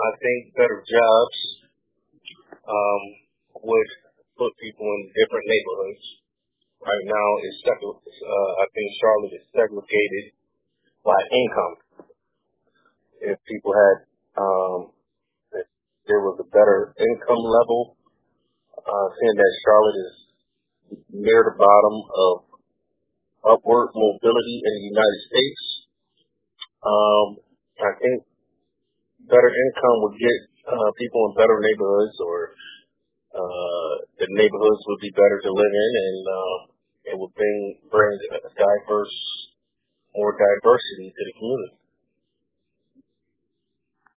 I think better jobs um, would put people in different neighborhoods. Right now, I think Charlotte is segregated by income. If people had, if there was a better income level, seeing that Charlotte is near the bottom of upward mobility in the United States, um, I think better income would get people in better neighborhoods, or the neighborhoods would be better to live in, and it would bring more diversity to the community.